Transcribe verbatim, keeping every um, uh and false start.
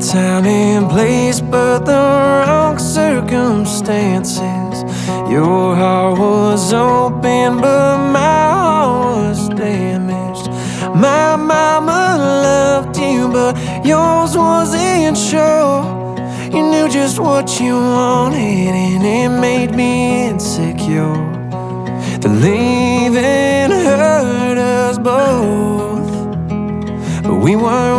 time and place, but the wrong circumstances. Your heart was open, but my heart was damaged. My mama loved you, but yours wasn't sure. You knew just what you wanted, and it made me insecure. The leaving hurt us both, but we weren't